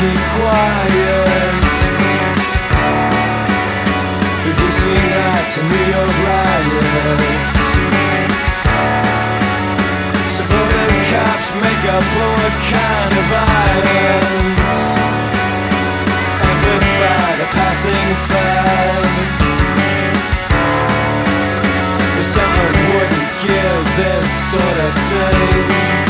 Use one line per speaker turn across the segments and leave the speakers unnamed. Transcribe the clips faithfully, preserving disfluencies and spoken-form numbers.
keep quiet. Through D C nights and New York riots, suburban cops make a bullet kind of violence, amplify the passing fad. But someone wouldn't give this sort of thing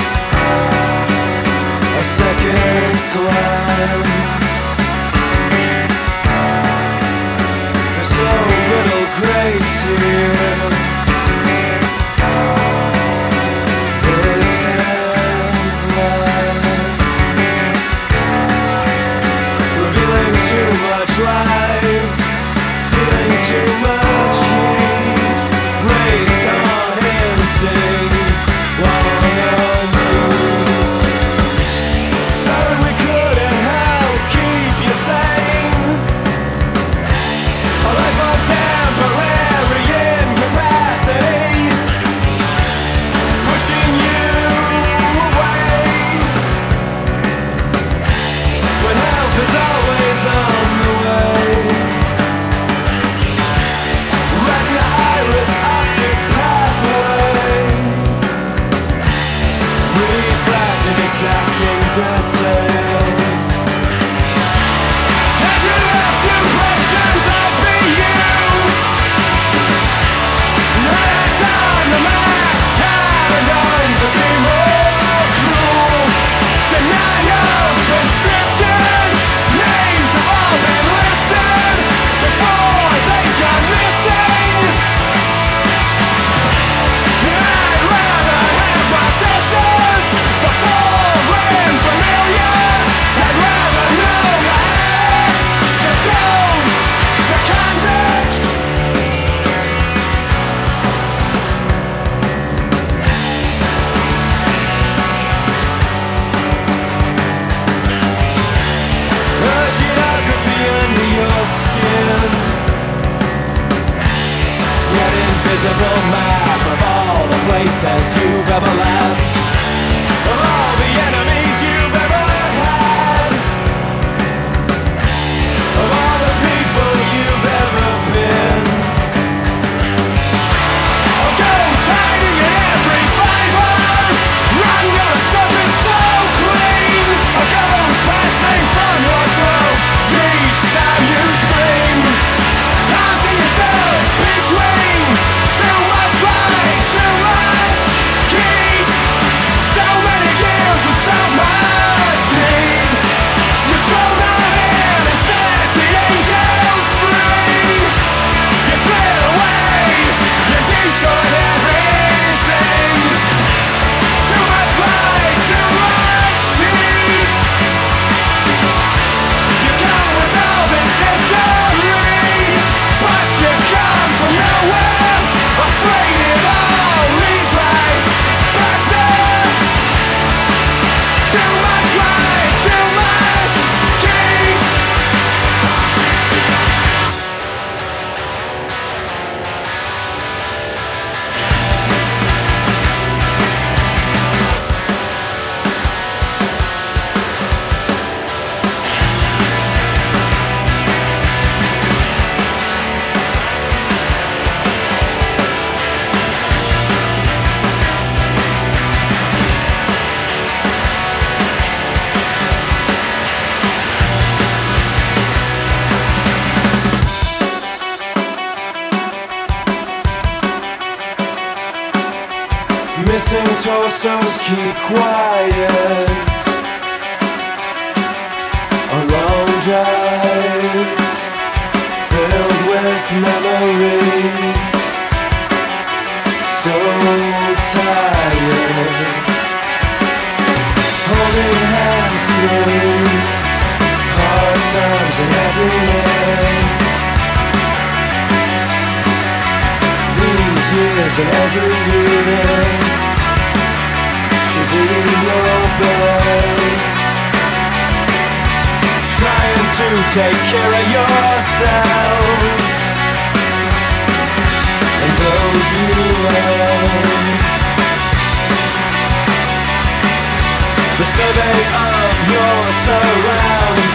a second glance. There's so little grace here. This can't last. Revealing too much light, stealing too much heat, raised on instincts, long unused. Sorry we couldn't help keep you sane. A life of temporary incapacity, pushing you away. But help is always on the way. Retina iris optic pathway, refracting exacting detail. As you left impressions of be you, I had done the math, had known to be more cruel. Denials been scripted, names have all been listed before they've gone missing. I'd rather have my sisters for foreign familiars. I'd rather know the act, the ghost, the convict. A geography under your skin, yet invisible map of all the places you've ever left, of all the enemies you've ever had, of all the people you've ever been. A ghost hiding in every fiber, run your surface so clean. A ghost passing from your throat each time you scream, haunting yourself between too much light, too much heat, so many years with so much need. You slowed on in and set the angels free. You slid away, you destroyed everything. Too much light, too much heat. You come with all this history, but you come from nowhere, afraid it all leads right back there. Too much light, too much heat. Missing torsos keep quiet on long drives filled with memories. So tired, holding hands through hard times and happiness. These years and every year should be your best. Trying to take care of yourself and those you love. The survey of your surroundings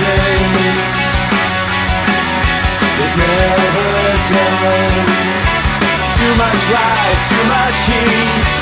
much light, too much heat.